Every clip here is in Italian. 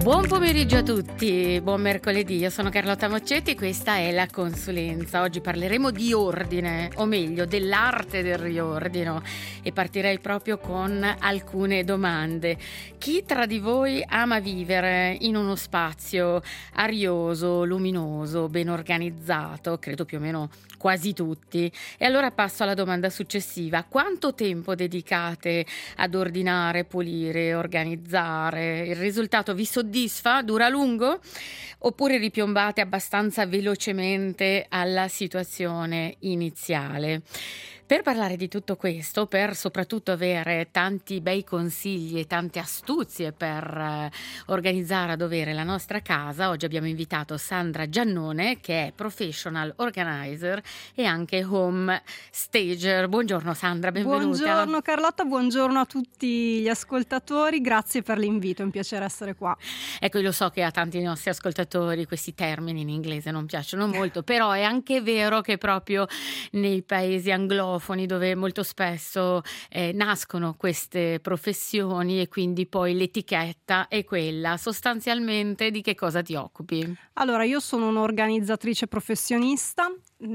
Buon pomeriggio a tutti, buon mercoledì, io sono Carlotta Moccetti e questa è La Consulenza. Oggi parleremo di ordine, o meglio dell'arte del riordino, e partirei proprio con alcune domande. Chi tra di voi ama vivere in uno spazio arioso, luminoso, ben organizzato? Credo più o meno quasi tutti. E allora passo alla domanda successiva: quanto tempo dedicate ad ordinare, pulire, organizzare? Il risultato vi soddisfa? Dura a lungo? Oppure ripiombate abbastanza velocemente alla situazione iniziale? Per parlare di tutto questo, per soprattutto avere tanti bei consigli e tante astuzie per organizzare a dovere la nostra casa, oggi abbiamo invitato Sandra Giannone, che è professional organizer e anche home stager. Buongiorno Sandra, benvenuta. Buongiorno Carlotta, buongiorno a tutti gli ascoltatori, grazie per l'invito, è un piacere essere qua. Ecco, io lo so che a tanti dei nostri ascoltatori questi termini in inglese non piacciono molto, però è anche vero che proprio nei paesi anglofoni, dove molto spesso nascono queste professioni, e quindi poi l'etichetta è quella. Sostanzialmente di che cosa ti occupi? Allora, io sono un'organizzatrice professionista,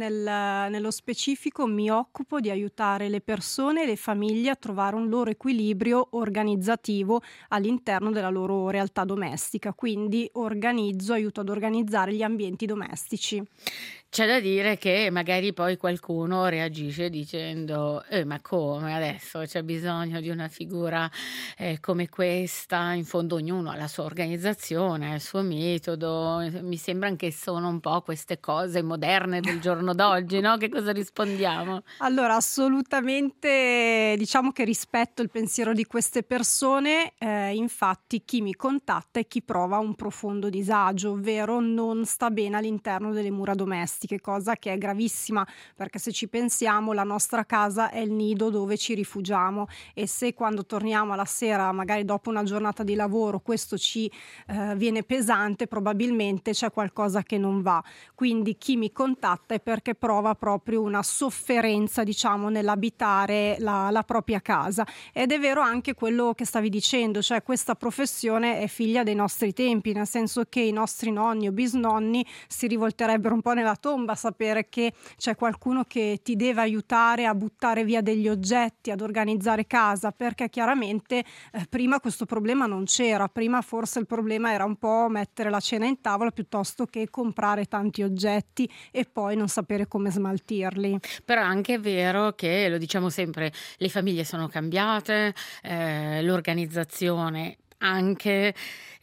nello specifico mi occupo di aiutare le persone e le famiglie a trovare un loro equilibrio organizzativo all'interno della loro realtà domestica, quindi aiuto ad organizzare gli ambienti domestici. C'è da dire che magari poi qualcuno reagisce dicendo ma come adesso c'è bisogno di una figura come questa? In fondo ognuno ha la sua organizzazione, ha il suo metodo. Mi sembra che sono un po' queste cose moderne del giorno d'oggi, no? Che cosa rispondiamo? Allora, assolutamente, diciamo che rispetto il pensiero di queste persone, infatti chi mi contatta è chi prova un profondo disagio, ovvero non sta bene all'interno delle mura domestiche, cosa che è gravissima, perché se ci pensiamo la nostra casa è il nido dove ci rifugiamo, e se quando torniamo alla sera, magari dopo una giornata di lavoro, questo ci viene pesante, probabilmente c'è qualcosa che non va. Quindi chi mi contatta è perché prova proprio una sofferenza, diciamo, nell'abitare la propria casa. Ed è vero anche quello che stavi dicendo, cioè questa professione è figlia dei nostri tempi, nel senso che i nostri nonni o bisnonni si rivolterebbero un po' nella tomba a sapere che c'è qualcuno che ti deve aiutare a buttare via degli oggetti, ad organizzare casa, perché chiaramente prima questo problema non c'era. Prima forse il problema era un po' mettere la cena in tavola piuttosto che comprare tanti oggetti e poi non sapere come smaltirli. Però è anche vero che, lo diciamo sempre, le famiglie sono cambiate, l'organizzazione anche.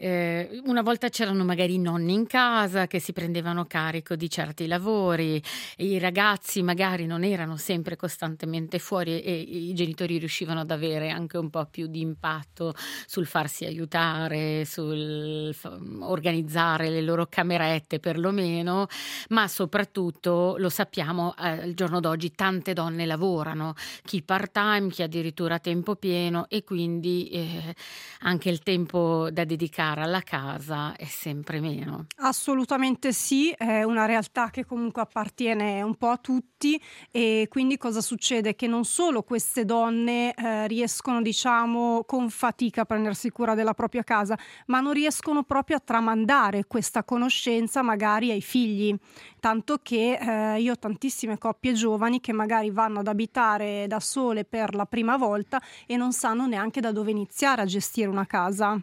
Una volta c'erano magari i nonni in casa che si prendevano carico di certi lavori, i ragazzi magari non erano sempre costantemente fuori e i genitori riuscivano ad avere anche un po' più di impatto sul farsi aiutare, sul organizzare le loro camerette perlomeno, ma soprattutto lo sappiamo, al giorno d'oggi tante donne lavorano, chi part-time, chi addirittura a tempo pieno, e quindi anche il tempo da dedicare alla casa è sempre meno. Assolutamente sì, è una realtà che comunque appartiene un po' a tutti, e quindi cosa succede? Che non solo queste donne riescono, diciamo, con fatica a prendersi cura della propria casa, ma non riescono proprio a tramandare questa conoscenza magari ai figli, tanto che io ho tantissime coppie giovani che magari vanno ad abitare da sole per la prima volta e non sanno neanche da dove iniziare a gestire una casa.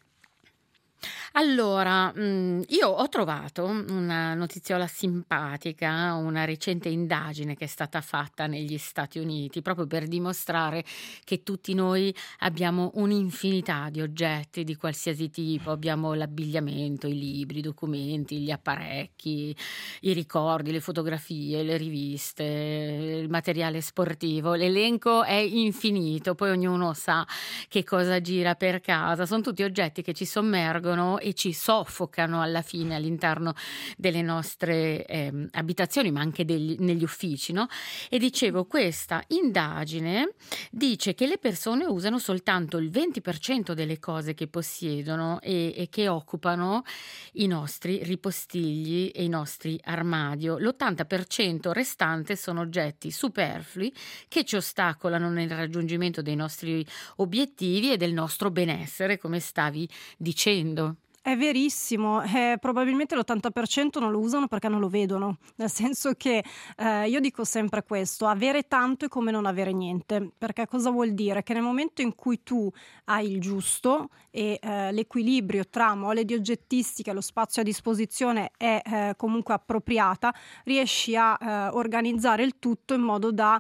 Allora, io ho trovato una notiziola simpatica, una recente indagine che è stata fatta negli Stati Uniti, proprio per dimostrare che tutti noi abbiamo un'infinità di oggetti di qualsiasi tipo. Abbiamo l'abbigliamento, i libri, i documenti, gli apparecchi, i ricordi, le fotografie, le riviste, il materiale sportivo. L'elenco è infinito, poi ognuno sa che cosa gira per casa. Sono tutti oggetti che ci sommergono e ci soffocano alla fine all'interno delle nostre abitazioni, ma anche negli uffici, no? E dicevo, questa indagine dice che le persone usano soltanto il 20% delle cose che possiedono e che occupano i nostri ripostigli e i nostri armadio. L'80% restante sono oggetti superflui che ci ostacolano nel raggiungimento dei nostri obiettivi e del nostro benessere, come stavi dicendo. È verissimo, probabilmente l'80% non lo usano perché non lo vedono, nel senso che io dico sempre questo: avere tanto è come non avere niente, perché cosa vuol dire? Che nel momento in cui tu hai il giusto e l'equilibrio tra mole di oggettistica e lo spazio a disposizione è comunque appropriata, riesci a organizzare il tutto in modo da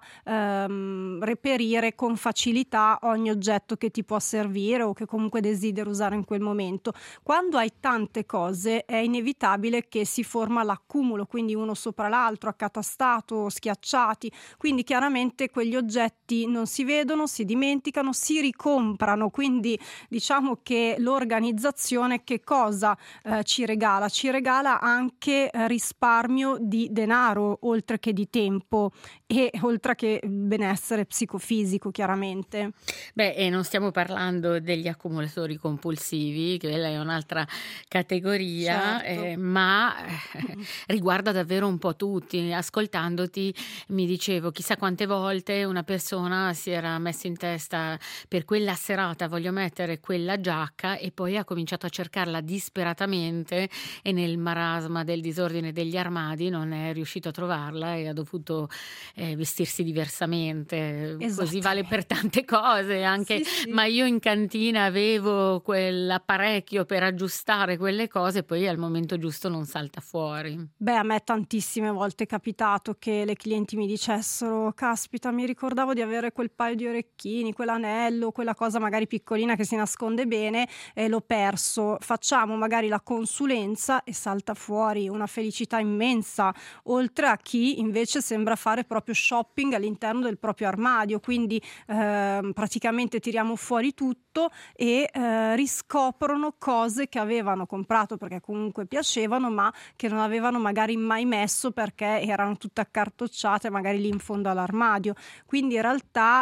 reperire con facilità ogni oggetto che ti può servire o che comunque desideri usare in quel momento. Quando hai tante cose è inevitabile che si forma l'accumulo, quindi uno sopra l'altro, accatastato, schiacciati, quindi chiaramente quegli oggetti non si vedono, si dimenticano, si ricomprano, quindi diciamo che l'organizzazione che cosa ci regala? Ci regala anche risparmio di denaro, oltre che di tempo e oltre che benessere psicofisico, chiaramente. Beh, e non stiamo parlando degli accumulatori compulsivi, che quella è un'altra categoria, Certo. ma riguarda davvero un po' tutti. Ascoltandoti mi dicevo, chissà quante volte una persona si era messo in testa per quella serata voglio mettere quella giacca e poi ha cominciato a cercarla disperatamente e nel marasma del disordine degli armadi non è riuscito a trovarla e ha dovuto vestirsi diversamente. Così vale per Esattamente. tante cose, anche Sì, sì. ma io in cantina avevo quell'apparecchio per aggiustare quelle cose, poi al momento giusto non salta fuori. Beh, a me tantissime volte è capitato che le clienti mi dicessero: "Caspita, mi ricordavo di avere quel paio di orecchini, quell'anello, quella cosa magari piccolina che si nasconde bene e l'ho perso". Facciamo magari la consulenza e salta fuori una felicità immensa, oltre a chi invece sembra fare proprio shopping all'interno del proprio armadio, quindi praticamente tiriamo fuori tutto e riscoprono cose che avevano comprato perché comunque piacevano, ma che non avevano magari mai messo perché erano tutte accartocciate magari lì in fondo all'armadio. Quindi in realtà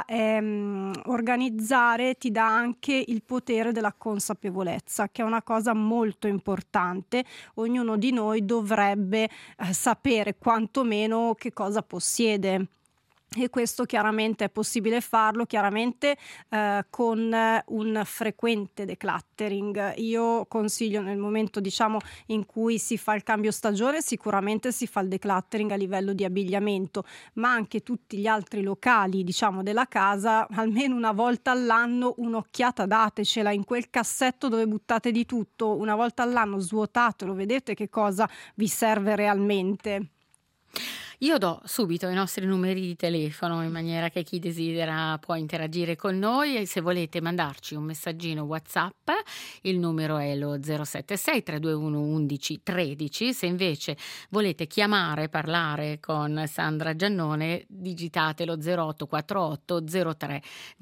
organizzare ti dà anche il potere della consapevolezza, che è una cosa molto importante. Ognuno di noi dovrebbe sapere quantomeno che cosa possiede. E questo chiaramente è possibile farlo, chiaramente con un frequente decluttering. Io consiglio nel momento, diciamo, in cui si fa il cambio stagione, sicuramente si fa il decluttering a livello di abbigliamento, ma anche tutti gli altri locali, diciamo, della casa, almeno una volta all'anno un'occhiata datecela in quel cassetto dove buttate di tutto, una volta all'anno svuotatelo, vedete che cosa vi serve realmente. Io do subito i nostri numeri di telefono in maniera che chi desidera può interagire con noi e se volete mandarci un messaggino WhatsApp, il numero è lo 076 321 11 13. Se invece volete chiamare, parlare con Sandra Giannone, digitate lo 0848 03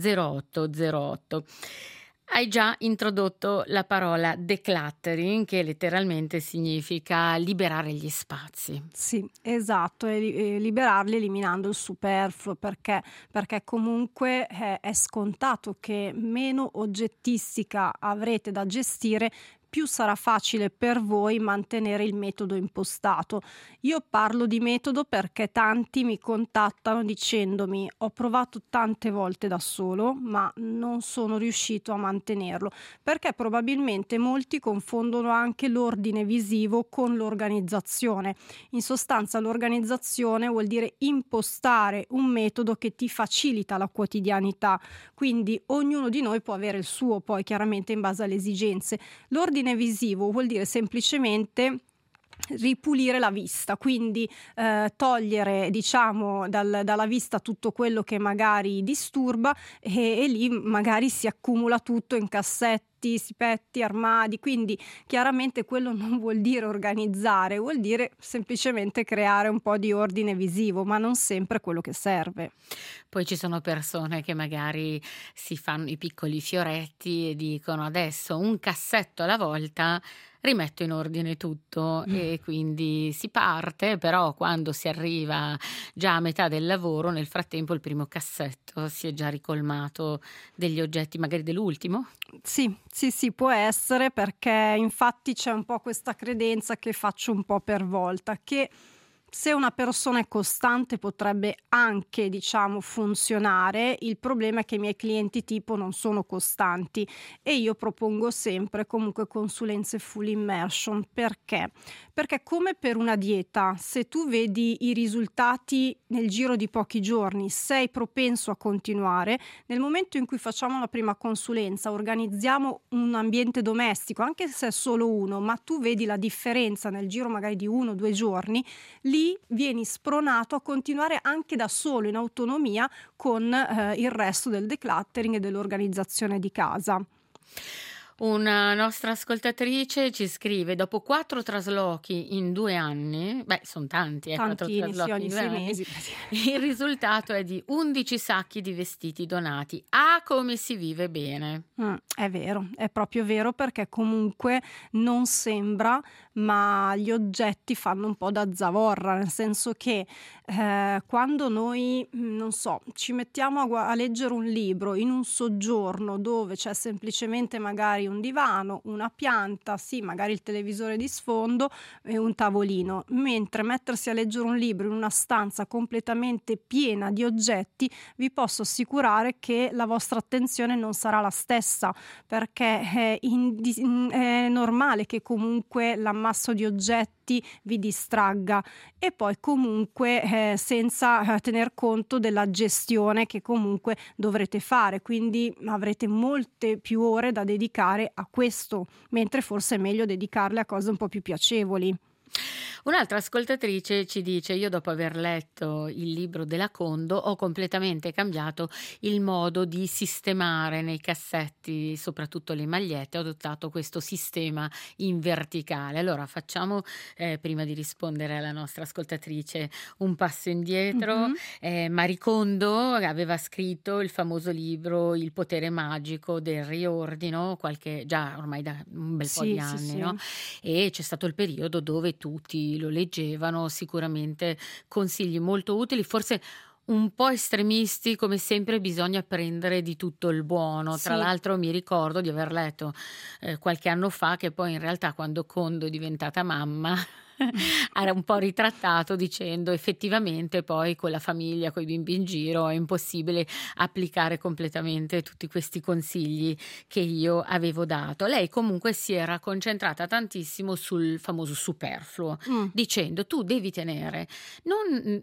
0808. Hai già introdotto la parola decluttering, che letteralmente significa liberare gli spazi. Sì, esatto, e liberarli eliminando il superfluo, perché comunque è scontato che meno oggettistica avrete da gestire, più sarà facile per voi mantenere il metodo impostato. Io parlo di metodo perché tanti mi contattano dicendomi: "Ho provato tante volte da solo, ma non sono riuscito a mantenerlo", perché probabilmente molti confondono anche l'ordine visivo con l'organizzazione. In sostanza l'organizzazione vuol dire impostare un metodo che ti facilita la quotidianità, quindi ognuno di noi può avere il suo, poi chiaramente in base alle esigenze. L'ordine visivo vuol dire semplicemente ripulire la vista, quindi togliere, diciamo, dalla vista tutto quello che magari disturba e lì magari si accumula tutto in cassetti, sipetti, armadi, quindi chiaramente quello non vuol dire organizzare, vuol dire semplicemente creare un po' di ordine visivo, ma non sempre quello che serve. Poi ci sono persone che magari si fanno i piccoli fioretti e dicono: "Adesso un cassetto alla volta rimetto in ordine tutto", e quindi si parte, però quando si arriva già a metà del lavoro, nel frattempo il primo cassetto si è già ricolmato degli oggetti magari dell'ultimo? Sì, sì, sì, può essere, perché infatti c'è un po' questa credenza che faccio un po' per volta, che Se una persona è costante potrebbe anche, diciamo, funzionare. Il problema è che i miei clienti tipo non sono costanti e io propongo sempre comunque consulenze full immersion. Perché? Perché come per una dieta, se tu vedi i risultati nel giro di pochi giorni, sei propenso a continuare. Nel momento in cui facciamo la prima consulenza, organizziamo un ambiente domestico, anche se è solo uno, ma tu vedi la differenza nel giro magari di 1 o 2 giorni, lì vieni spronato a continuare anche da solo in autonomia con il resto del decluttering e dell'organizzazione di casa. Una nostra ascoltatrice ci scrive: dopo 4 traslochi in 2 anni, beh, son tanti, 4 Tantini, sì, traslochi in ogni 2 6 anni, mesi. il risultato è di 11 sacchi di vestiti donati. Ah, come si vive bene! È vero, è proprio vero, perché comunque non sembra, ma gli oggetti fanno un po' da zavorra, nel senso che quando noi, non so, ci mettiamo a leggere un libro in un soggiorno dove c'è semplicemente magari un divano, una pianta, sì, magari il televisore di sfondo e un tavolino, mentre mettersi a leggere un libro in una stanza completamente piena di oggetti, vi posso assicurare che la vostra attenzione non sarà la stessa, perché è normale che comunque l'ammasso di oggetti vi distragga, e poi comunque senza tener conto della gestione che comunque dovrete fare, quindi avrete molte più ore da dedicare a questo, mentre forse è meglio dedicarle a cose un po' più piacevoli. Un'altra ascoltatrice ci dice: io dopo aver letto il libro della Kondo ho completamente cambiato il modo di sistemare nei cassetti, soprattutto le magliette, ho adottato questo sistema in verticale. Allora facciamo, prima di rispondere alla nostra ascoltatrice, un passo indietro. Mh-mh. Marie Kondo aveva scritto il famoso libro Il potere magico del riordino, già ormai da un bel po' di Sì, sì, anni, sì. no? E c'è stato il periodo dove tutti lo leggevano, sicuramente consigli molto utili, forse un po' estremisti, come sempre bisogna prendere di tutto il buono. Tra Sì. l'altro mi ricordo di aver letto qualche anno fa che poi in realtà quando Kondo è diventata mamma era un po' ritrattato dicendo effettivamente poi con la famiglia, coi bimbi in giro è impossibile applicare completamente tutti questi consigli che io avevo dato. Lei comunque si era concentrata tantissimo sul famoso superfluo, Mh. dicendo tu devi tenere non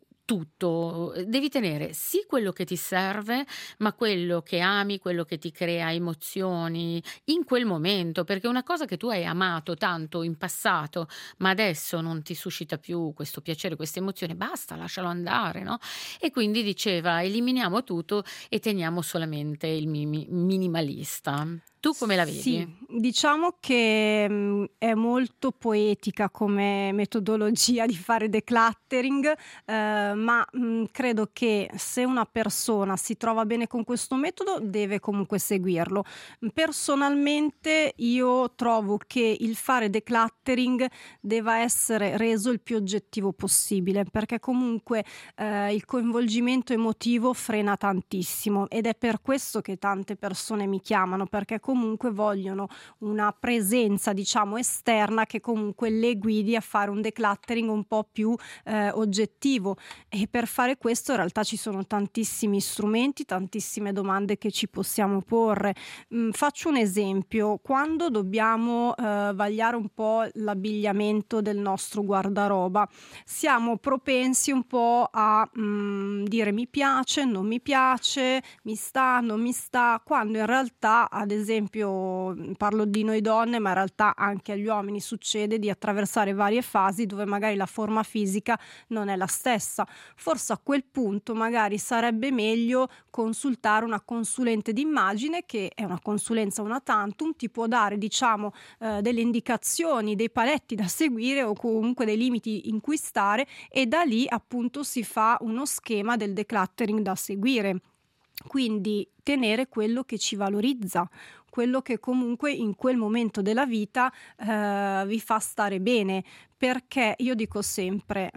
tutto, devi tenere sì quello che ti serve, ma quello che ami, quello che ti crea emozioni in quel momento, perché una cosa che tu hai amato tanto in passato, ma adesso non ti suscita più questo piacere, questa emozione, basta, lascialo andare, no? E quindi diceva: eliminiamo tutto e teniamo solamente il minimalista. Tu come la Sì, vedi? diciamo che, è molto poetica come metodologia di fare decluttering, ma, credo che se una persona si trova bene con questo metodo deve comunque seguirlo. Personalmente io trovo che il fare decluttering deva essere reso il più oggettivo possibile, perché comunque, il coinvolgimento emotivo frena tantissimo, ed è per questo che tante persone mi chiamano, perché comunque vogliono una presenza, diciamo, esterna che comunque le guidi a fare un decluttering un po' più oggettivo, e per fare questo in realtà ci sono tantissimi strumenti, tantissime domande che ci possiamo porre. Faccio un esempio: quando dobbiamo vagliare un po' l'abbigliamento del nostro guardaroba, siamo propensi un po' a dire mi piace, non mi piace, mi sta, non mi sta, quando in realtà, ad esempio, parlo di noi donne, ma in realtà anche agli uomini succede di attraversare varie fasi dove magari la forma fisica non è la stessa. Forse a quel punto magari sarebbe meglio consultare una consulente d'immagine, che è una consulenza una tantum, ti può dare, diciamo, delle indicazioni, dei paletti da seguire o comunque dei limiti in cui stare, e da lì appunto si fa uno schema del decluttering da seguire. Quindi tenere quello che ci valorizza, quello che comunque in quel momento della vita vi fa stare bene, perché io dico sempre,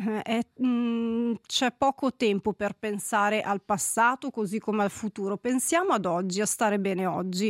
c'è poco tempo per pensare al passato così come al futuro. Pensiamo ad oggi, a stare bene oggi.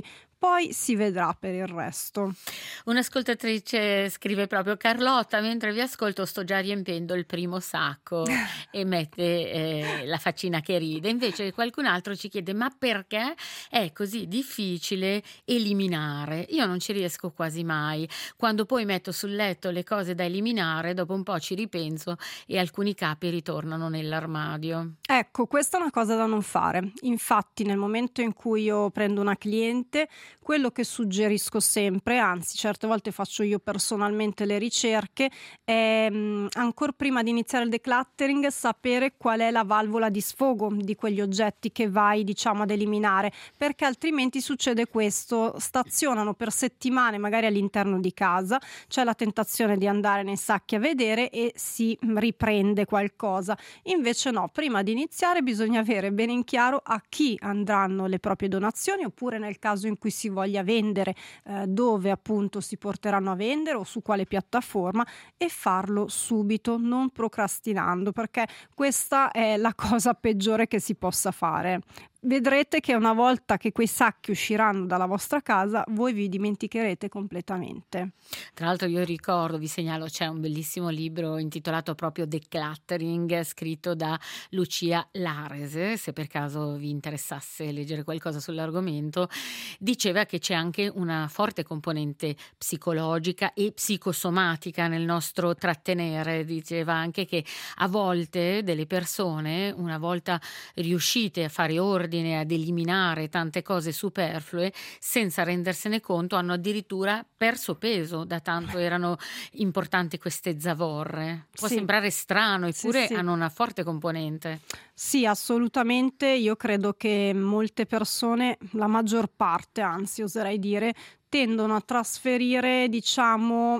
poi si vedrà per il resto. Un'ascoltatrice scrive proprio: Carlotta, mentre vi ascolto sto già riempendo il primo sacco, e mette la faccina che ride. Invece qualcun altro ci chiede: ma perché è così difficile eliminare? Io non ci riesco quasi mai. Quando poi metto sul letto le cose da eliminare, dopo un po' ci ripenso e alcuni capi ritornano nell'armadio. Ecco, questa è una cosa da non fare. Infatti, nel momento in cui io prendo una cliente, quello che suggerisco sempre, anzi certe volte faccio io personalmente le ricerche, è ancor prima di iniziare il decluttering sapere qual è la valvola di sfogo di quegli oggetti che vai, diciamo, ad eliminare, perché altrimenti succede questo: stazionano per settimane magari all'interno di casa, c'è la tentazione di andare nei sacchi a vedere e si riprende qualcosa. Invece no, prima di iniziare bisogna avere bene in chiaro a chi andranno le proprie donazioni, oppure nel caso in cui si voglia vendere, dove appunto si porteranno a vendere o su quale piattaforma, e farlo subito, non procrastinando, perché questa è la cosa peggiore che si possa fare. Vedrete che una volta che quei sacchi usciranno dalla vostra casa, voi vi dimenticherete completamente. Tra l'altro io ricordo, vi segnalo, c'è un bellissimo libro intitolato proprio Decluttering, scritto da Lucia Larese, se per caso vi interessasse leggere qualcosa sull'argomento. Diceva che c'è anche una forte componente psicologica e psicosomatica nel nostro trattenere. Diceva anche che a volte delle persone, una volta riuscite a fare ordine, ad eliminare tante cose superflue, senza rendersene conto hanno addirittura perso peso, da tanto erano importanti queste zavorre. Può Sì. sembrare strano, eppure Sì. hanno una forte componente. Sì, assolutamente. Io credo che molte persone, la maggior parte, anzi oserei dire, tendono a trasferire, diciamo,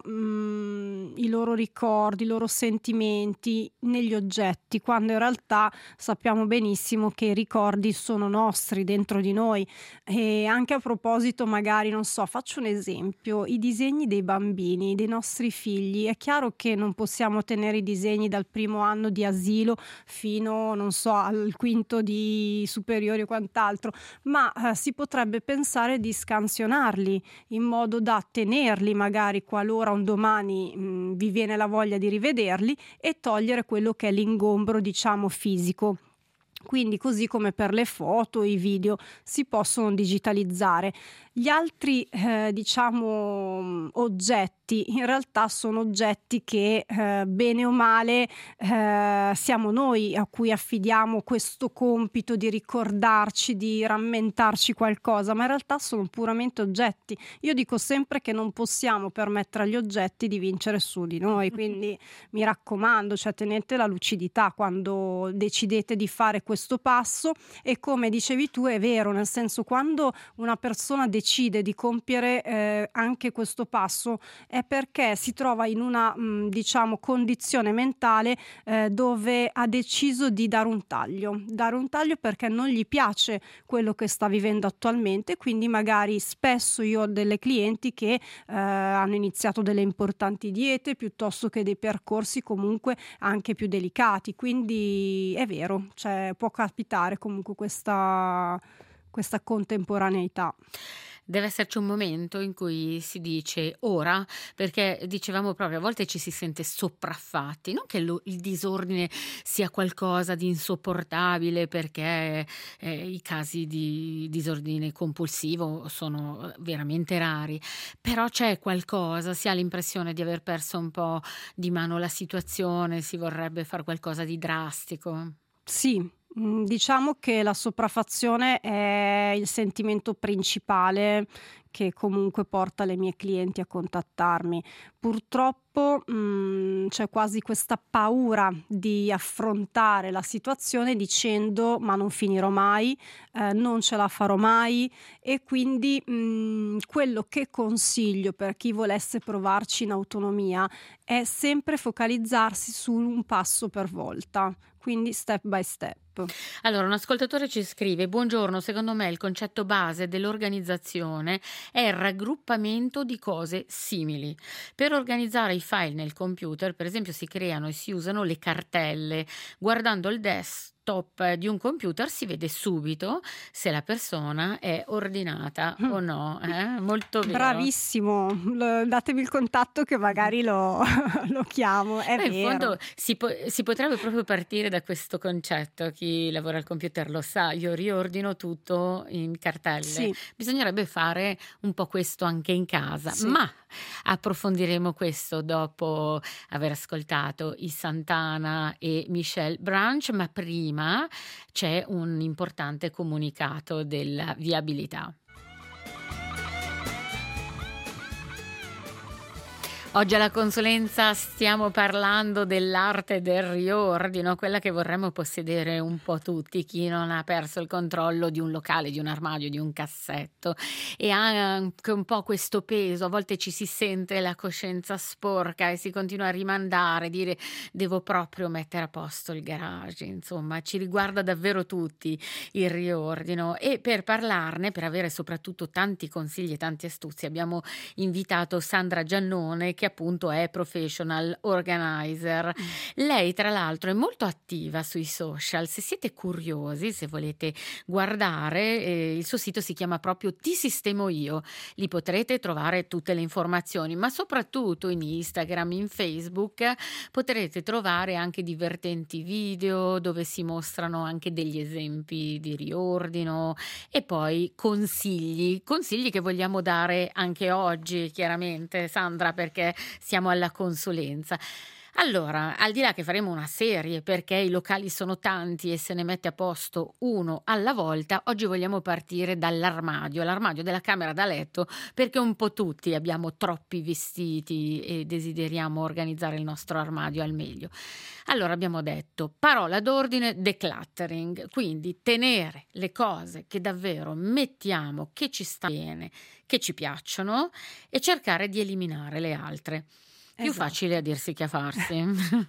i loro ricordi, i loro sentimenti negli oggetti, quando in realtà sappiamo benissimo che i ricordi sono nostri, dentro di noi. E anche a proposito, magari, non so, faccio un esempio: i disegni dei bambini, dei nostri figli. È chiaro che non possiamo tenere i disegni dal primo anno di asilo fino, non so, al quinto di superiori o quant'altro, ma si potrebbe pensare di scansionarli in modo da tenerli, magari qualora un domani vi viene la voglia di rivederli, e togliere quello che è l'ingombro, diciamo, fisico. Quindi, così come per le foto, i video si possono digitalizzare. Gli altri, diciamo, oggetti, in realtà sono oggetti che, bene o male, siamo noi a cui affidiamo questo compito di ricordarci, di rammentarci qualcosa, ma in realtà sono puramente oggetti. Io dico sempre che non possiamo permettere agli oggetti di vincere su di noi, quindi mi raccomando, cioè, tenete la lucidità quando decidete di fare questo passo. E come dicevi tu, è vero, nel senso, quando una persona decide di compiere anche questo passo, è perché si trova in una diciamo condizione mentale dove ha deciso di dare un taglio perché non gli piace quello che sta vivendo attualmente. Quindi magari spesso io ho delle clienti che hanno iniziato delle importanti diete, piuttosto che dei percorsi comunque anche più delicati. Quindi è vero, cioè, può capitare comunque questa contemporaneità. Deve esserci un momento in cui si dice ora, perché dicevamo proprio, a volte ci si sente sopraffatti, non che il disordine sia qualcosa di insopportabile, perché i casi di disordine compulsivo sono veramente rari, però c'è qualcosa, si ha l'impressione di aver perso un po' di mano la situazione, si vorrebbe fare qualcosa di drastico. Sì, diciamo che la sopraffazione è il sentimento principale che comunque porta le mie clienti a contattarmi. Purtroppo, c'è quasi questa paura di affrontare la situazione dicendo: "Ma non finirò mai, non ce la farò mai", e quindi, quello che consiglio per chi volesse provarci in autonomia è sempre focalizzarsi su un passo per volta, quindi step by step. Allora, un ascoltatore ci scrive: buongiorno, secondo me il concetto base dell'organizzazione è il raggruppamento di cose simili. Per organizzare i file nel computer, per esempio, si creano e si usano le cartelle. Guardando il desktop desktop di un computer si vede subito se la persona è ordinata o no. Molto vero. Bravissimo, datemi il contatto che magari lo chiamo, è In vero. fondo si potrebbe proprio partire da questo concetto, chi lavora al computer lo sa, io riordino tutto in cartelle. Sì. Bisognerebbe fare un po' questo anche in casa, Sì. ma approfondiremo questo dopo aver ascoltato i Santana e Michelle Branch, ma prima c'è un importante comunicato della viabilità. Oggi alla consulenza stiamo parlando dell'arte del riordino, quella che vorremmo possedere un po' tutti, chi non ha perso il controllo di un locale, di un armadio, di un cassetto, e ha anche un po' questo peso. A volte ci si sente la coscienza sporca e si continua a rimandare, dire devo proprio mettere a posto il garage. Insomma, ci riguarda davvero tutti il riordino, e per parlarne, per avere soprattutto tanti consigli e tanti astuzie, abbiamo invitato Sandra Giannone, che appunto è professional organizer. Lei tra l'altro è molto attiva sui social. Se siete curiosi, se volete guardare, il suo sito si chiama proprio Ti Sistemo Io. Lì potrete trovare tutte le informazioni, ma soprattutto in Instagram, in Facebook potrete trovare anche divertenti video dove si mostrano anche degli esempi di riordino e poi consigli che vogliamo dare anche oggi, chiaramente, Sandra, perché siamo alla consulenza. Allora, al di là che faremo una serie perché i locali sono tanti e se ne mette a posto uno alla volta, oggi vogliamo partire l'armadio della camera da letto, perché un po' tutti abbiamo troppi vestiti e desideriamo organizzare il nostro armadio al meglio. Allora abbiamo detto, parola d'ordine, decluttering, quindi tenere le cose che davvero mettiamo, che ci sta bene, che ci piacciono, e cercare di eliminare le altre. Più Esatto. facile a dirsi che a farsi.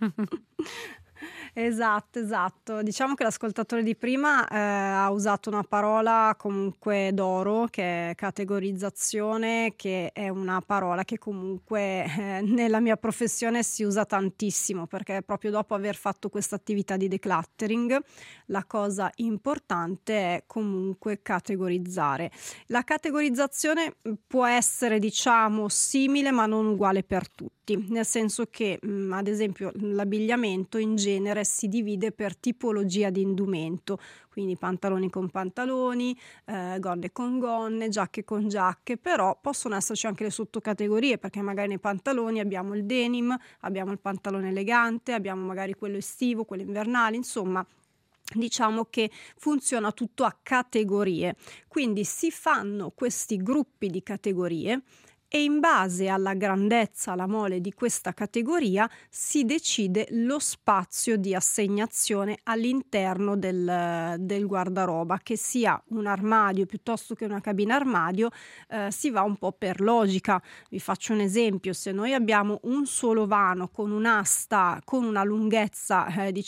Esatto. Diciamo che l'ascoltatore di prima ha usato una parola comunque d'oro, che è categorizzazione, che è una parola che comunque nella mia professione si usa tantissimo, perché proprio dopo aver fatto questa attività di decluttering la cosa importante è comunque categorizzare. La categorizzazione può essere, diciamo, simile ma non uguale per tutti, nel senso che ad esempio l'abbigliamento in genere si divide per tipologia di indumento, quindi pantaloni con pantaloni, gonne con gonne, giacche con giacche, però possono esserci anche le sottocategorie, perché magari nei pantaloni abbiamo il denim, abbiamo il pantalone elegante, abbiamo magari quello estivo, quello invernale, insomma. Diciamo che funziona tutto a categorie, quindi si fanno questi gruppi di categorie e in base alla grandezza, alla mole di questa categoria si decide lo spazio di assegnazione all'interno del guardaroba, che sia un armadio piuttosto che una cabina armadio. Si va un po' per logica. Vi faccio un esempio: se noi abbiamo un solo vano con un'asta con una lunghezza,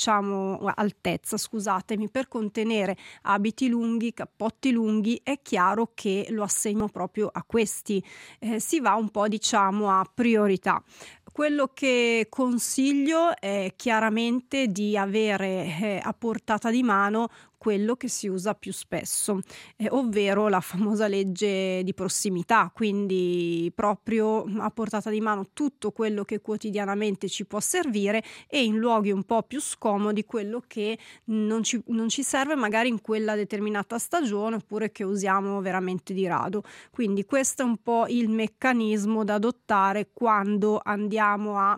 altezza, scusatemi, per contenere abiti lunghi, cappotti lunghi, è chiaro che lo assegno proprio a questi. Si va un po', diciamo, a priorità. Quello che consiglio è chiaramente di avere a portata di mano quello che si usa più spesso, ovvero la famosa legge di prossimità, quindi proprio a portata di mano tutto quello che quotidianamente ci può servire, e in luoghi un po' più scomodi quello che non ci serve magari in quella determinata stagione, oppure che usiamo veramente di rado. Quindi questo è un po' il meccanismo da adottare quando andiamo a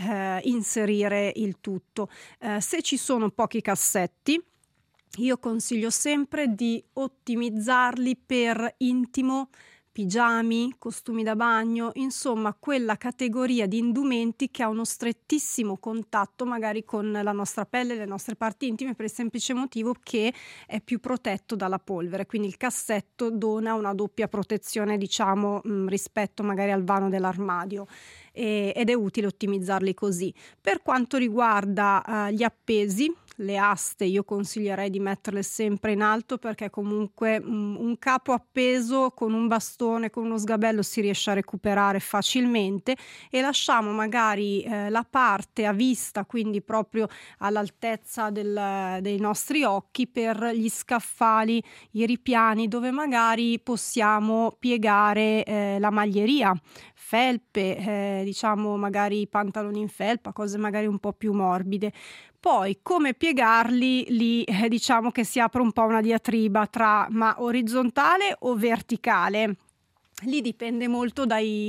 inserire il tutto. Se ci sono pochi cassetti, io consiglio sempre di ottimizzarli per intimo, pigiami, costumi da bagno, insomma quella categoria di indumenti che ha uno strettissimo contatto magari con la nostra pelle, le nostre parti intime, per il semplice motivo che è più protetto dalla polvere. Quindi il cassetto dona una doppia protezione, diciamo, rispetto magari al vano dell'armadio. Ed è utile ottimizzarli così. Per quanto riguarda gli appesi, le aste io consiglierei di metterle sempre in alto, perché comunque un capo appeso con un bastone, con uno sgabello si riesce a recuperare facilmente, e lasciamo magari la parte a vista, quindi proprio all'altezza dei nostri occhi, per gli scaffali, i ripiani dove magari possiamo piegare la maglieria, felpe, diciamo magari pantaloni in felpa, cose magari un po' più morbide. Poi come piegarli lì, diciamo che si apre un po' una diatriba tra ma orizzontale o verticale. Lì dipende molto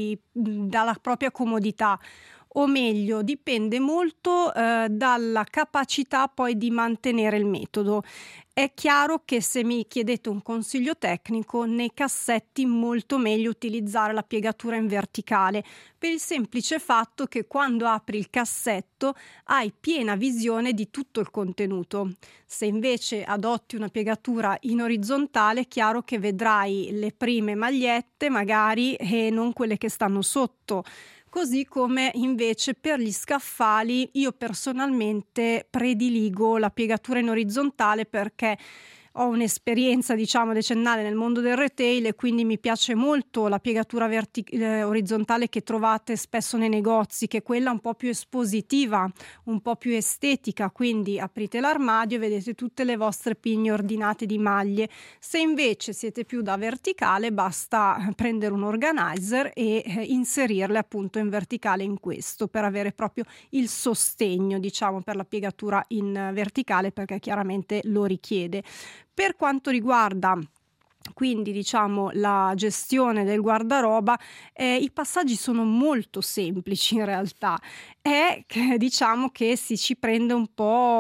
dalla propria comodità, o meglio dipende molto dalla capacità poi di mantenere il metodo. È chiaro che se mi chiedete un consiglio tecnico, nei cassetti molto meglio utilizzare la piegatura in verticale, per il semplice fatto che quando apri il cassetto hai piena visione di tutto il contenuto. Se invece adotti una piegatura in orizzontale, è chiaro che vedrai le prime magliette magari e non quelle che stanno sotto. Così come invece per gli scaffali io personalmente prediligo la piegatura in orizzontale, perché ho un'esperienza diciamo decennale nel mondo del retail e quindi mi piace molto la piegatura orizzontale che trovate spesso nei negozi, che è quella un po' più espositiva, un po' più estetica, quindi aprite l'armadio e vedete tutte le vostre pigne ordinate di maglie. Se invece siete più da verticale, basta prendere un organizer e inserirle appunto in verticale in questo, per avere proprio il sostegno diciamo per la piegatura in verticale, perché chiaramente lo richiede. Per quanto riguarda quindi diciamo la gestione del guardaroba, i passaggi sono molto semplici in realtà. È che diciamo che ci prende un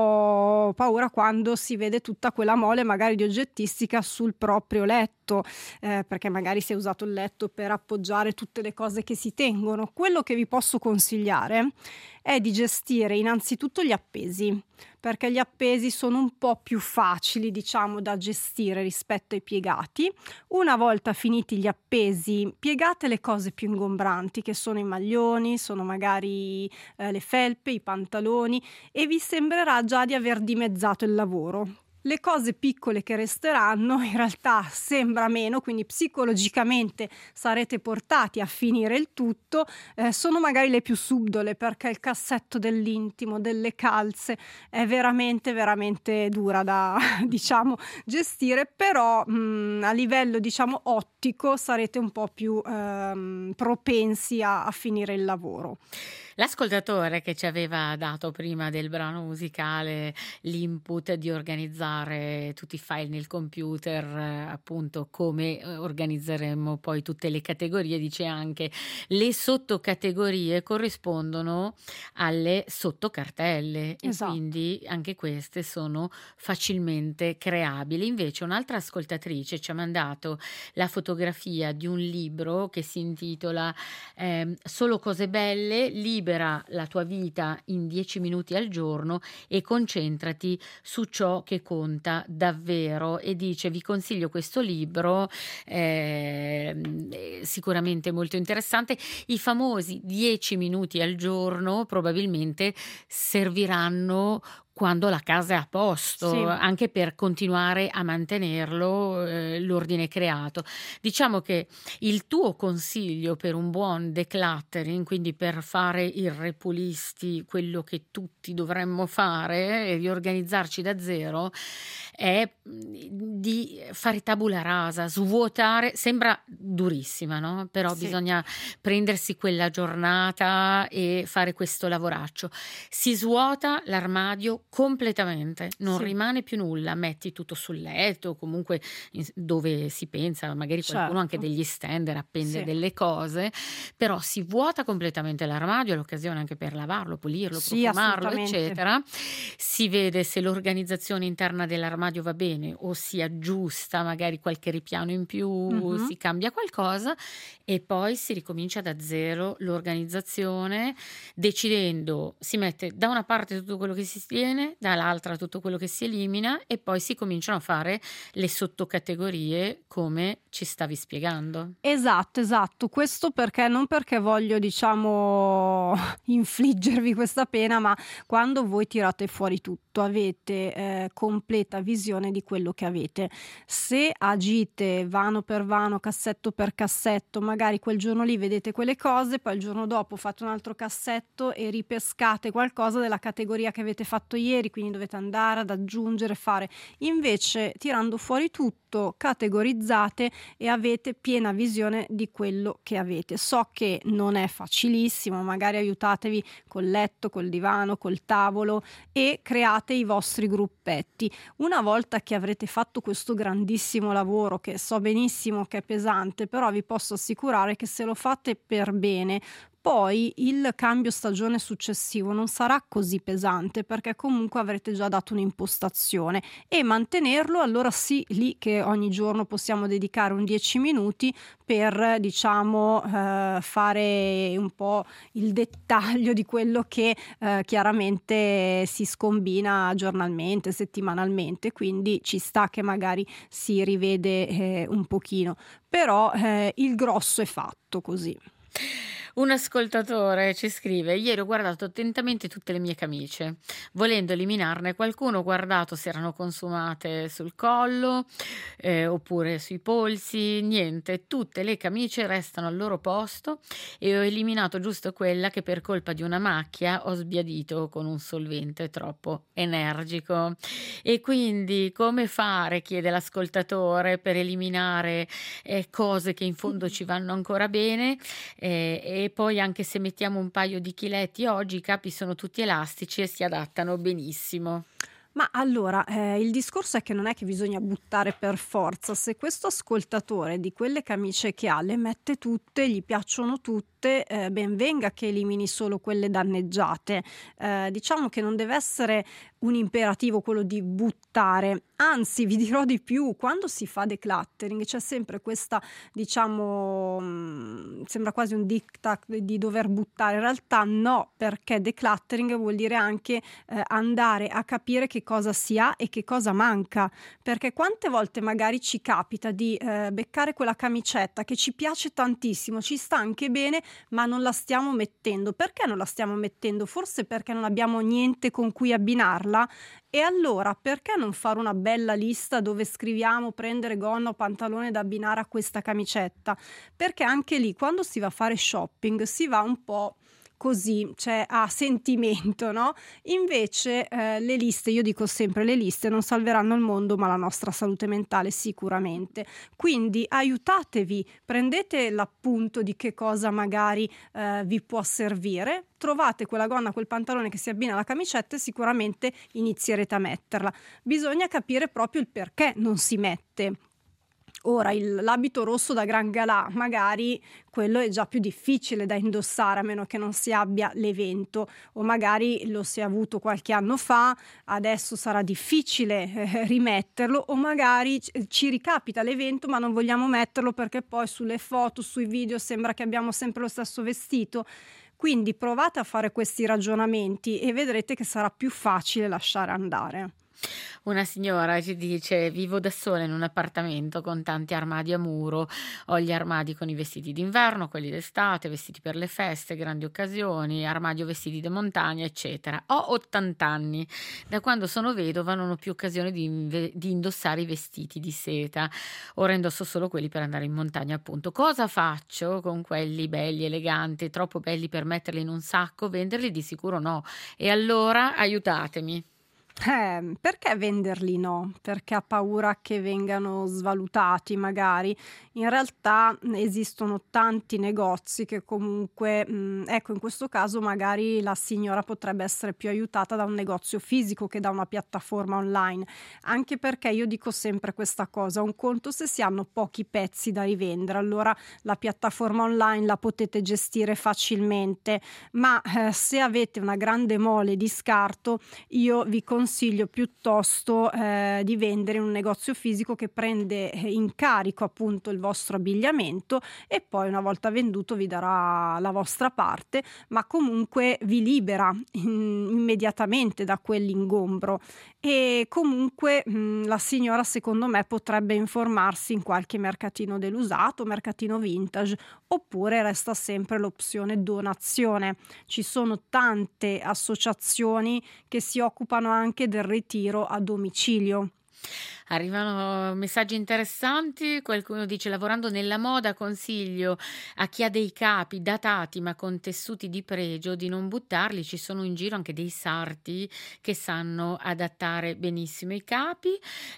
po' paura quando si vede tutta quella mole magari di oggettistica sul proprio letto, perché magari si è usato il letto per appoggiare tutte le cose che si tengono. Quello che vi posso consigliare è di gestire innanzitutto gli appesi, perché gli appesi sono un po' più facili, diciamo, da gestire rispetto ai piegati. Una volta finiti gli appesi, piegate le cose più ingombranti, che sono i maglioni, sono magari le felpe, i pantaloni, e vi sembrerà già di aver dimezzato il lavoro. Le cose piccole che resteranno in realtà sembra meno, quindi psicologicamente sarete portati a finire il tutto, sono magari le più subdole, perché il cassetto dell'intimo, delle calze è veramente veramente dura da diciamo gestire, però a livello diciamo ottico sarete un po' più propensi a finire il lavoro. L'ascoltatore che ci aveva dato prima del brano musicale l'input di organizzare tutti i file nel computer, appunto come organizzeremmo poi tutte le categorie, dice anche le sottocategorie corrispondono alle sottocartelle e Esatto. quindi anche queste sono facilmente creabili. Invece un'altra ascoltatrice ci ha mandato la fotografia di un libro che si intitola Solo cose belle, libera la tua vita in 10 minuti al giorno e concentrati su ciò che conta davvero, e dice vi consiglio questo libro, sicuramente molto interessante. I famosi 10 minuti al giorno probabilmente serviranno quando la casa è a posto, Sì. anche per continuare a mantenerlo, l'ordine creato. Diciamo che il tuo consiglio per un buon decluttering, quindi per fare il repulisti, quello che tutti dovremmo fare e riorganizzarci da zero, è di fare tabula rasa, svuotare. Sembra durissima, no? Però Sì. bisogna prendersi quella giornata e fare questo lavoraccio. Si svuota l'armadio completamente, non Sì. rimane più nulla, metti tutto sul letto, comunque dove si pensa, magari qualcuno anche Certo. degli stender appende Sì. delle cose, però si vuota completamente l'armadio, è l'occasione anche per lavarlo, pulirlo, Sì, profumarlo, assolutamente. eccetera. Si vede se l'organizzazione interna dell'armadio va bene o si aggiusta magari qualche ripiano in più, Mh-mh. si cambia qualcosa e poi si ricomincia da zero l'organizzazione, decidendo, si mette da una parte tutto quello che si tiene, dall'altra tutto quello che si elimina e poi si cominciano a fare le sottocategorie come ci stavi spiegando. Esatto, esatto. Questo perché non perché voglio, diciamo, infliggervi questa pena, ma quando voi tirate fuori tutto, avete completa visione di quello che avete. Se agite vano per vano, cassetto per cassetto, magari quel giorno lì vedete quelle cose, poi il giorno dopo fate un altro cassetto e ripescate qualcosa della categoria che avete fatto ieri, quindi dovete andare ad aggiungere, fare. Invece, tirando fuori tutto, categorizzate e avete piena visione di quello che avete. So che non è facilissimo, magari aiutatevi col letto, col divano, col tavolo e create i vostri gruppetti. Una volta che avrete fatto questo grandissimo lavoro, che so benissimo che è pesante, però vi posso assicurare che se lo fate per bene, poi il cambio stagione successivo non sarà così pesante, perché comunque avrete già dato un'impostazione, e mantenerlo, allora sì, lì che ogni giorno possiamo dedicare un 10 minuti per, diciamo, fare un po' il dettaglio di quello che chiaramente si scombina giornalmente, settimanalmente, quindi ci sta che magari si rivede un pochino, però il grosso è fatto così. Un ascoltatore ci scrive: ieri ho guardato attentamente tutte le mie camicie, volendo eliminarne qualcuno, ho guardato se erano consumate sul collo oppure sui polsi, niente, tutte le camicie restano al loro posto e ho eliminato giusto quella che per colpa di una macchia ho sbiadito con un solvente troppo energico. E quindi come fare, chiede l'ascoltatore, per eliminare cose che in fondo ci vanno ancora bene, e poi anche se mettiamo un paio di chiletti oggi i capi sono tutti elastici e si adattano benissimo. Ma allora, il discorso è che non è che bisogna buttare per forza. Se questo ascoltatore di quelle camicie che ha le mette tutte, gli piacciono tutte, ben venga che elimini solo quelle danneggiate. Diciamo che non deve essere un imperativo quello di buttare. Anzi, vi dirò di più, quando si fa decluttering c'è sempre questa, diciamo, sembra quasi un diktat di dover buttare. In realtà no, perché decluttering vuol dire anche andare a capire che cosa si ha e che cosa manca, perché quante volte magari ci capita di beccare quella camicetta che ci piace tantissimo, ci sta anche bene, ma non la stiamo mettendo. Perché non la stiamo mettendo? Forse perché non abbiamo niente con cui abbinarla. E allora perché non fare una bella lista dove scriviamo prendere gonna o pantalone da abbinare a questa camicetta? Perché anche lì, quando si va a fare shopping, si va un po' così, cioè a sentimento, no? Invece le liste, io dico sempre, le liste non salveranno il mondo, ma la nostra salute mentale sicuramente. Quindi aiutatevi, prendete l'appunto di che cosa magari vi può servire, trovate quella gonna, quel pantalone che si abbina alla camicetta e sicuramente inizierete a metterla. Bisogna capire proprio il perché non si mette. Ora, l'abito rosso da gran galà, magari quello è già più difficile da indossare, a meno che non si abbia l'evento, o magari lo si è avuto qualche anno fa, adesso sarà difficile rimetterlo, o magari ci ricapita l'evento ma non vogliamo metterlo perché poi sulle foto, sui video sembra che abbiamo sempre lo stesso vestito. Quindi provate a fare questi ragionamenti e vedrete che sarà più facile lasciare andare. Una signora ci dice: vivo da sola in un appartamento con tanti armadi a muro, ho gli armadi con i vestiti d'inverno, quelli d'estate, vestiti per le feste, grandi occasioni, armadio vestiti da montagna, eccetera. Ho 80 anni, da quando sono vedova non ho più occasione di indossare i vestiti di seta, ora indosso solo quelli per andare in montagna, appunto. Cosa faccio con quelli belli, eleganti, troppo belli per metterli in un sacco? Venderli di sicuro no, e allora aiutatemi. Perché venderli no? Perché ha paura che vengano svalutati magari. In realtà esistono tanti negozi che comunque, ecco, in questo caso magari la signora potrebbe essere più aiutata da un negozio fisico che da una piattaforma online, anche perché io dico sempre questa cosa: un conto se si hanno pochi pezzi da rivendere, allora la piattaforma online la potete gestire facilmente, ma se avete una grande mole di scarto, io vi consiglio piuttosto di vendere in un negozio fisico che prende in carico appunto il vostro abbigliamento e poi una volta venduto vi darà la vostra parte, ma comunque vi libera immediatamente da quell'ingombro. E comunque la signora secondo me potrebbe informarsi in qualche mercatino dell'usato, mercatino vintage, oppure resta sempre l'opzione donazione. Ci sono tante associazioni che si occupano anche anche del ritiro a domicilio. Arrivano messaggi interessanti, qualcuno dice: lavorando nella moda consiglio a chi ha dei capi datati ma con tessuti di pregio di non buttarli, ci sono in giro anche dei sarti che sanno adattare benissimo i capi,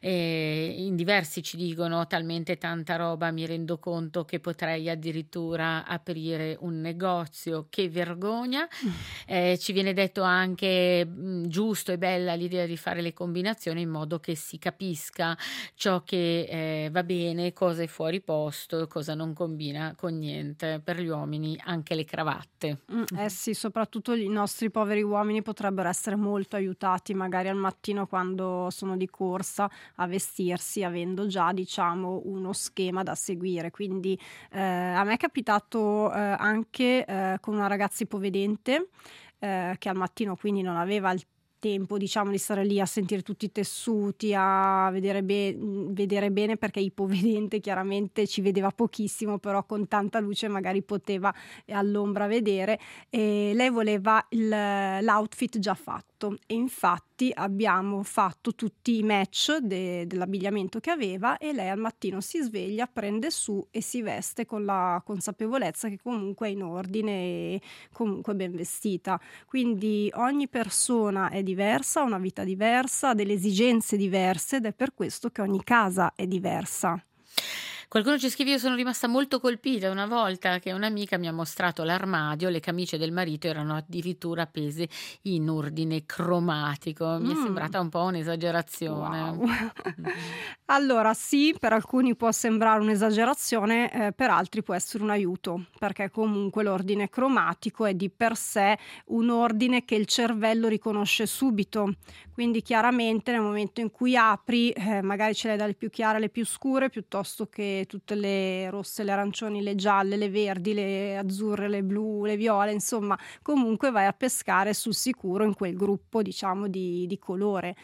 in diversi ci dicono: ho talmente tanta roba, mi rendo conto che potrei addirittura aprire un negozio, che vergogna. Ci viene detto anche giusto e bella l'idea di fare le combinazioni in modo che si capisca ciò che va bene, cosa è fuori posto, cosa non combina con niente. Per gli uomini anche le cravatte. Eh sì, soprattutto i nostri poveri uomini potrebbero essere molto aiutati magari al mattino quando sono di corsa a vestirsi, avendo già diciamo uno schema da seguire. Quindi a me è capitato anche con una ragazza ipovedente che al mattino quindi non aveva il tempo diciamo di stare lì a sentire tutti i tessuti, a vedere bene, perché ipovedente chiaramente ci vedeva pochissimo, però con tanta luce magari poteva all'ombra vedere, e lei voleva l'outfit già fatto, e infatti abbiamo fatto tutti i match dell'abbigliamento che aveva, e lei al mattino si sveglia, prende su e si veste con la consapevolezza che comunque è in ordine e comunque ben vestita. Quindi ogni persona è diversa, ha una vita diversa, ha delle esigenze diverse, ed è per questo che ogni casa è diversa. Qualcuno ci scrive: io sono rimasta molto colpita una volta che un'amica mi ha mostrato l'armadio, le camicie del marito erano addirittura appese in ordine cromatico. Mi è sembrata un po' un'esagerazione. Wow. Allora sì, per alcuni può sembrare un'esagerazione, per altri può essere un aiuto, perché comunque l'ordine cromatico è di per sé un ordine che il cervello riconosce subito. Quindi chiaramente nel momento in cui apri, magari ce l'hai dalle più chiare alle più scure, piuttosto che tutte le rosse, le arancioni, le gialle, le verdi, le azzurre, le blu, le viole, insomma comunque vai a pescare sul sicuro in quel gruppo diciamo di colore.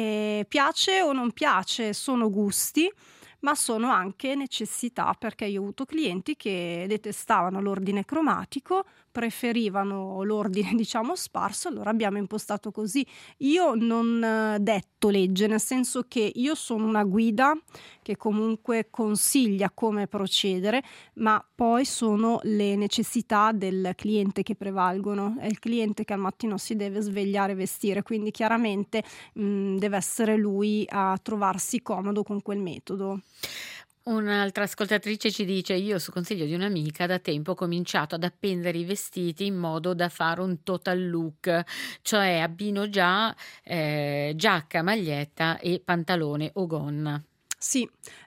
Piace o non piace, sono gusti, ma sono anche necessità, perché io ho avuto clienti che detestavano l'ordine cromatico, preferivano l'ordine diciamo sparso, allora abbiamo impostato così. Io non detto legge, nel senso che io sono una guida che comunque consiglia come procedere, ma poi sono le necessità del cliente che prevalgono. È il cliente che al mattino si deve svegliare e vestire, quindi chiaramente deve essere lui a trovarsi comodo con quel metodo. Un'altra ascoltatrice ci dice: io su consiglio di un'amica da tempo ho cominciato ad appendere i vestiti in modo da fare un total look, cioè abbino già giacca, maglietta e pantalone o gonna. Sì,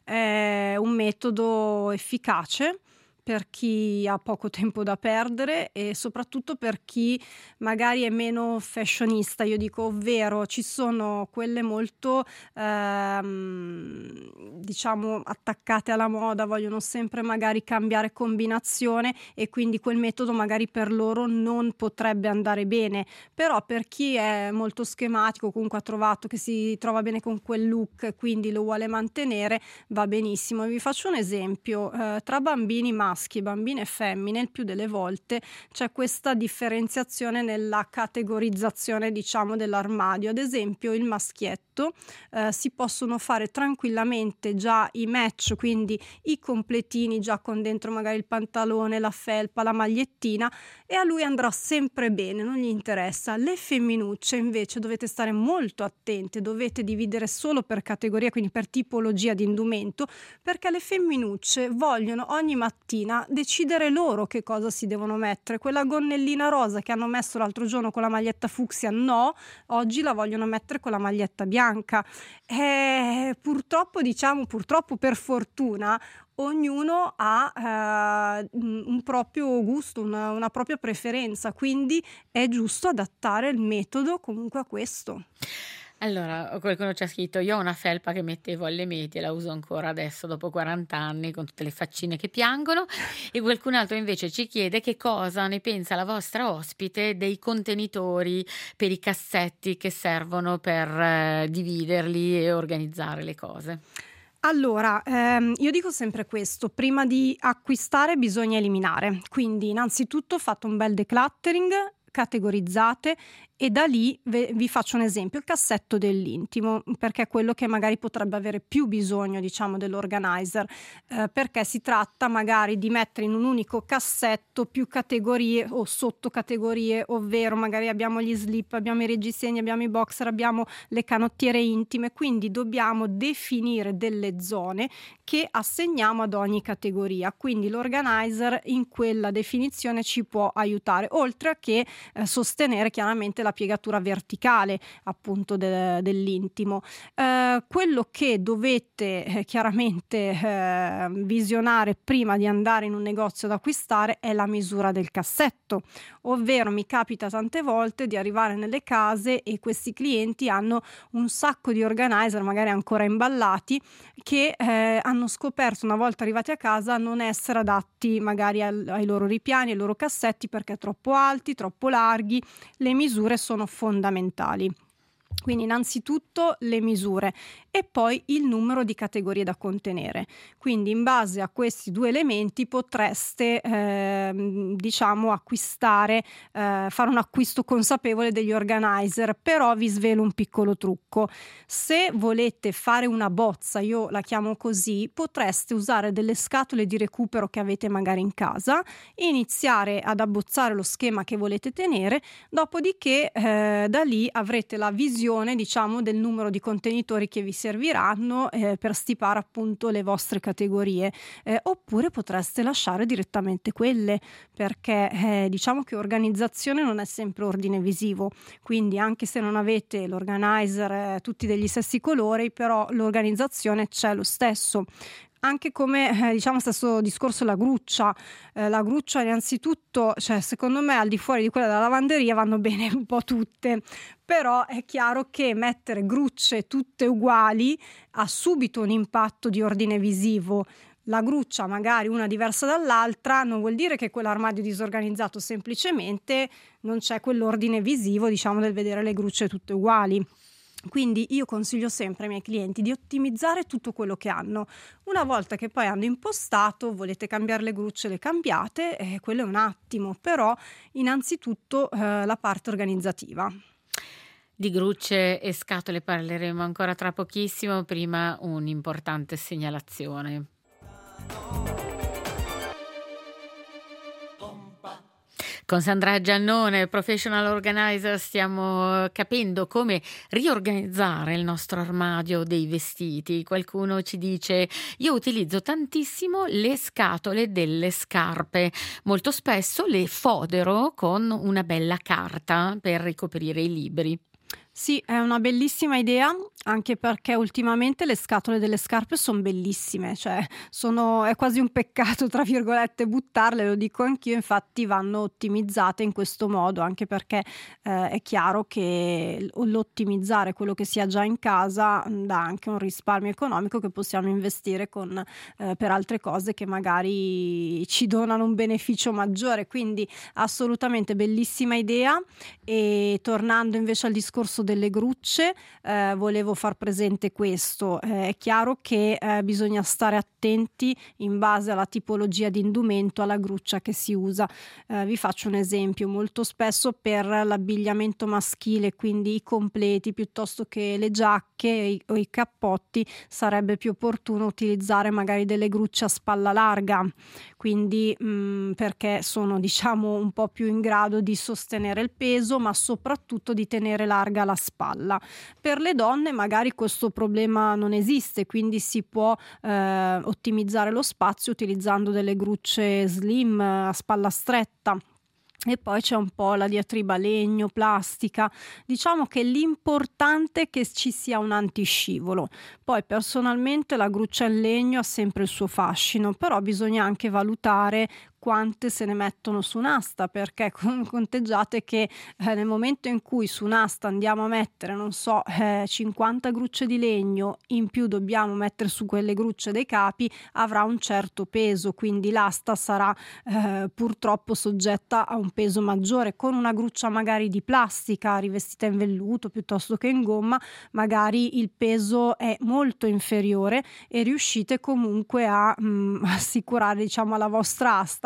è un metodo efficace per chi ha poco tempo da perdere e soprattutto per chi magari è meno fashionista, io dico, ovvero ci sono quelle molto diciamo attaccate alla moda, vogliono sempre magari cambiare combinazione e quindi quel metodo magari per loro non potrebbe andare bene, però per chi è molto schematico, comunque ha trovato che si trova bene con quel look, quindi lo vuole mantenere, va benissimo. Vi faccio un esempio, tra bambini maschi e bambine femmine il più delle volte c'è questa differenziazione nella categorizzazione diciamo dell'armadio. Ad esempio il maschietto si possono fare tranquillamente già i match, quindi i completini già con dentro magari il pantalone, la felpa, la magliettina, e a lui andrà sempre bene, non gli interessa. Le femminucce invece dovete stare molto attente, dovete dividere solo per categoria, quindi per tipologia di indumento, perché le femminucce vogliono ogni mattina decidere loro che cosa si devono mettere. Quella gonnellina rosa che hanno messo l'altro giorno con la maglietta fucsia, no, oggi la vogliono mettere con la maglietta bianca. Purtroppo per fortuna ognuno ha un proprio gusto, una propria preferenza, quindi è giusto adattare il metodo comunque a questo. Allora, qualcuno ci ha scritto: io ho una felpa che mettevo alle medie, la uso ancora adesso dopo 40 anni con tutte le faccine che piangono. E qualcun altro invece ci chiede che cosa ne pensa la vostra ospite dei contenitori per i cassetti che servono per dividerli e organizzare le cose. Allora, io dico sempre questo: prima di acquistare bisogna eliminare, quindi innanzitutto fate un bel decluttering, categorizzate e da lì vi faccio un esempio, il cassetto dell'intimo, perché è quello che magari potrebbe avere più bisogno, diciamo, dell'organizer, perché si tratta magari di mettere in un unico cassetto più categorie o sottocategorie, ovvero magari abbiamo gli slip, abbiamo i reggiseni, abbiamo i boxer, abbiamo le canottiere intime, quindi dobbiamo definire delle zone che assegniamo ad ogni categoria, quindi l'organizer in quella definizione ci può aiutare, oltre a che sostenere chiaramente la piegatura verticale appunto dell'intimo. Quello che dovete chiaramente visionare prima di andare in un negozio ad acquistare è la misura del cassetto, ovvero mi capita tante volte di arrivare nelle case e questi clienti hanno un sacco di organizer magari ancora imballati che hanno scoperto una volta arrivati a casa non essere adatti magari ai loro ripiani, ai loro cassetti, perché troppo alti, troppo larghi. Le misure sono fondamentali. Quindi innanzitutto le misure e poi il numero di categorie da contenere. Quindi in base a questi due elementi potreste diciamo acquistare, fare un acquisto consapevole degli organizer, però vi svelo un piccolo trucco. Se volete fare una bozza, io la chiamo così, potreste usare delle scatole di recupero che avete magari in casa, iniziare ad abbozzare lo schema che volete tenere, dopodiché da lì avrete la visione, diciamo, del numero di contenitori che vi serviranno per stipare appunto le vostre categorie, oppure potreste lasciare direttamente quelle, perché diciamo che organizzazione non è sempre ordine visivo, quindi anche se non avete l'organizer tutti degli stessi colori, però l'organizzazione c'è lo stesso. Anche come diciamo stesso discorso la gruccia innanzitutto, cioè secondo me al di fuori di quella della lavanderia vanno bene un po' tutte, però è chiaro che mettere grucce tutte uguali ha subito un impatto di ordine visivo. La gruccia magari una diversa dall'altra non vuol dire che quell'armadio è disorganizzato, semplicemente non c'è quell'ordine visivo, diciamo, del vedere le grucce tutte uguali. Quindi io consiglio sempre ai miei clienti di ottimizzare tutto quello che hanno. Una volta che poi hanno impostato, volete cambiare le grucce, le cambiate, quello è un attimo, però innanzitutto la parte organizzativa. Di grucce e scatole parleremo ancora tra pochissimo, prima un'importante segnalazione. Con Sandra Giannone, Professional Organizer, stiamo capendo come riorganizzare il nostro armadio dei vestiti. Qualcuno ci dice: io utilizzo tantissimo le scatole delle scarpe, molto spesso le fodero con una bella carta per ricoprire i libri. Sì, è una bellissima idea, anche perché ultimamente le scatole delle scarpe son bellissime, cioè è quasi un peccato, tra virgolette, buttarle, lo dico anch'io, infatti vanno ottimizzate in questo modo, anche perché è chiaro che l'ottimizzare quello che si ha già in casa dà anche un risparmio economico che possiamo investire per altre cose che magari ci donano un beneficio maggiore, quindi assolutamente bellissima idea. E tornando invece al discorso delle grucce, volevo far presente questo. È chiaro che bisogna stare attenti in base alla tipologia di indumento alla gruccia che si usa. Vi faccio un esempio: molto spesso per l'abbigliamento maschile, quindi i completi piuttosto che le giacche o i cappotti, sarebbe più opportuno utilizzare magari delle grucce a spalla larga, quindi perché sono, diciamo, un po' più in grado di sostenere il peso, ma soprattutto di tenere larga la spalla. Per le donne magari questo problema non esiste, quindi si può ottimizzare lo spazio utilizzando delle grucce slim a spalla stretta. E poi c'è un po' la diatriba legno, plastica. Diciamo che l'importante è che ci sia un antiscivolo. Poi personalmente la gruccia in legno ha sempre il suo fascino, però bisogna anche valutare quante se ne mettono su un'asta, perché conteggiate che nel momento in cui su un'asta andiamo a mettere, non so, 50 grucce di legno, in più dobbiamo mettere su quelle grucce dei capi, avrà un certo peso, quindi l'asta sarà purtroppo soggetta a un peso maggiore. Con una gruccia magari di plastica rivestita in velluto piuttosto che in gomma, magari il peso è molto inferiore e riuscite comunque a assicurare, diciamo, alla vostra asta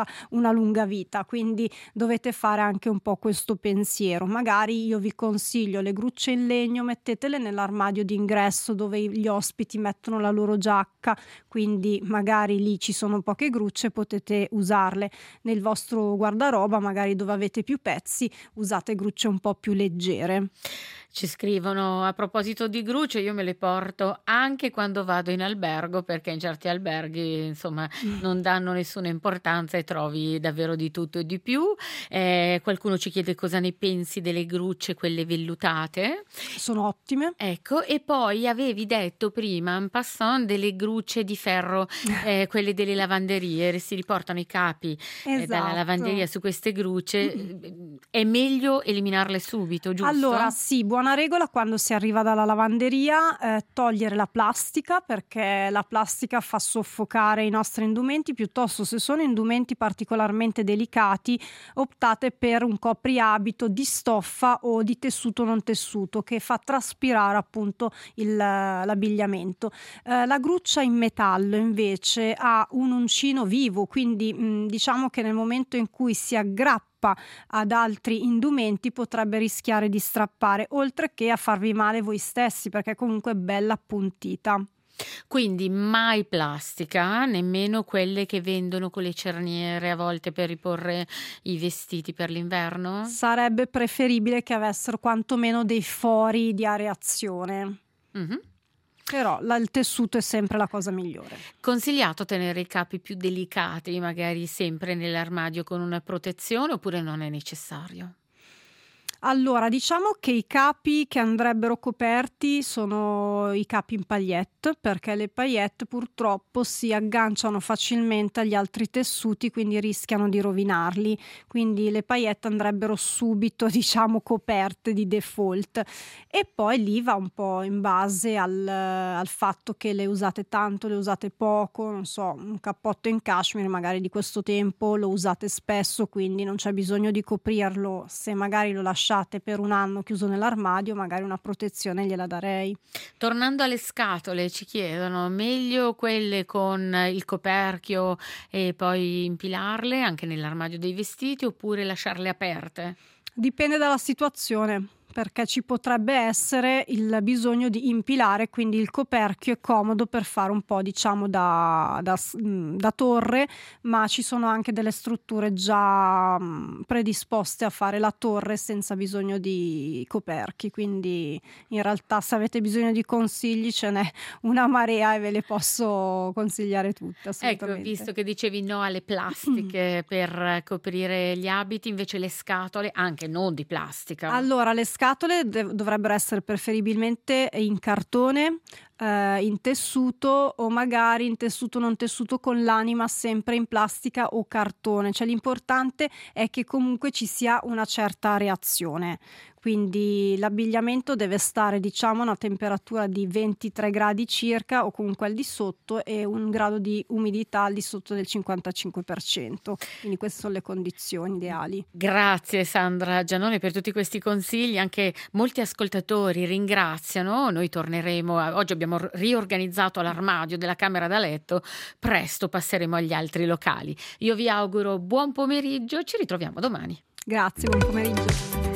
una lunga vita, quindi dovete fare anche un po' questo pensiero. Magari io vi consiglio le grucce in legno, mettetele nell'armadio d'ingresso dove gli ospiti mettono la loro giacca, quindi magari lì ci sono poche grucce, potete usarle. Nel vostro guardaroba, magari dove avete più pezzi, usate grucce un po' più leggere. Ci scrivono: a proposito di grucce, io me le porto anche quando vado in albergo, perché in certi alberghi insomma non danno nessuna importanza e trovi davvero di tutto e di più. Qualcuno ci chiede cosa ne pensi delle grucce, quelle vellutate. Sono ottime. Ecco, e poi avevi detto prima en passant delle grucce di ferro, quelle delle lavanderie, si riportano i capi dalla Esatto. lavanderia su queste grucce. È meglio eliminarle subito, giusto? Allora sì, buona regola quando si arriva dalla lavanderia, togliere la plastica, perché la plastica fa soffocare i nostri indumenti. Piuttosto, se sono indumenti particolarmente delicati, optate per un copriabito di stoffa o di tessuto non tessuto che fa traspirare appunto l'abbigliamento. La gruccia in metallo invece ha un uncino vivo, quindi diciamo che nel momento in cui si aggrappa ad altri indumenti potrebbe rischiare di strappare, oltre che a farvi male voi stessi, perché comunque è bella appuntita. Quindi mai plastica, nemmeno quelle che vendono con le cerniere a volte per riporre i vestiti per l'inverno? Sarebbe preferibile che avessero quantomeno dei fori di areazione. Mhm. Però il tessuto è sempre la cosa migliore. Consigliato tenere i capi più delicati, magari sempre nell'armadio con una protezione, oppure non è necessario? Allora, diciamo che i capi che andrebbero coperti sono i capi in paillette, perché le paillette purtroppo si agganciano facilmente agli altri tessuti, quindi rischiano di rovinarli. Quindi le paillette andrebbero subito, diciamo, coperte di default. E poi lì va un po' in base al fatto che le usate tanto, le usate poco. Non so, un cappotto in cashmere magari di questo tempo lo usate spesso, quindi non c'è bisogno di coprirlo. Se magari lo lasciate per un anno chiuso nell'armadio, magari una protezione gliela darei. Tornando alle scatole, ci chiedono: meglio quelle con il coperchio e poi impilarle anche nell'armadio dei vestiti, oppure lasciarle aperte? Dipende dalla situazione, perché ci potrebbe essere il bisogno di impilare, quindi il coperchio è comodo per fare un po', diciamo, da torre, ma ci sono anche delle strutture già predisposte a fare la torre senza bisogno di coperchi, quindi in realtà se avete bisogno di consigli ce n'è una marea e ve le posso consigliare tutte, assolutamente. Ecco, visto che dicevi no alle plastiche per coprire gli abiti, invece le scatole, anche non di plastica. Allora, le scatole dovrebbero essere preferibilmente in cartone, in tessuto o magari in tessuto non tessuto con l'anima sempre in plastica o cartone. Cioè l'importante è che comunque ci sia una certa reazione. Quindi l'abbigliamento deve stare, diciamo, a una temperatura di 23 gradi circa o comunque al di sotto, e un grado di umidità al di sotto del 55%. Quindi queste sono le condizioni ideali. Grazie Sandra Giannone per tutti questi consigli, anche molti ascoltatori ringraziano. Noi torneremo, oggi abbiamo riorganizzato l'armadio della camera da letto, presto passeremo agli altri locali. Io vi auguro buon pomeriggio, ci ritroviamo domani. Grazie, buon pomeriggio.